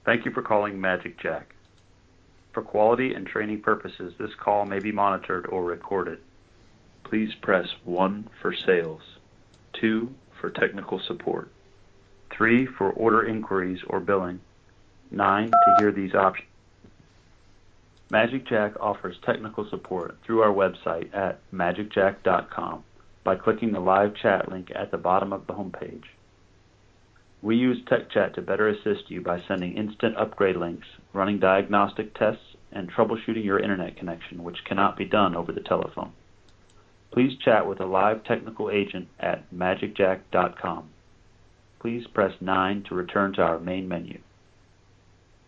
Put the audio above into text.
Thank you for calling magicJack. For quality and training purposes, this call may be monitored or recorded. Please press 1 for sales, 2 for technical support, 3 for order inquiries or billing, 9 to hear these options. magicJack offers technical support through our website at magicjack.com by clicking the live chat link at the bottom of the homepage. We use TechChat to better assist you by sending instant upgrade links, running diagnostic tests, and troubleshooting your internet connection, which cannot be done over the telephone. Please chat with a live technical agent at magicjack.com. Please press 9 to return to our main menu.